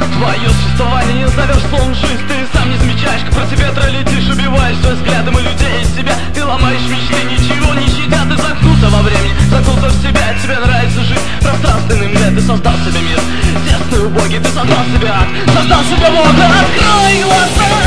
Твое существование не назовешь словом жизнь. Ты сам не замечаешь, как против ветра летишь, убиваешь своим взглядом и людей из себя. Ты ломаешь мечты, ничего не щадя. Ты замкнута во времени, замкнута в себя. Тебе нравится жить пространственным миром. Ты создал себе мир тесный, убогий, ты создал себе ад, создал себе Бога. Открой глаза!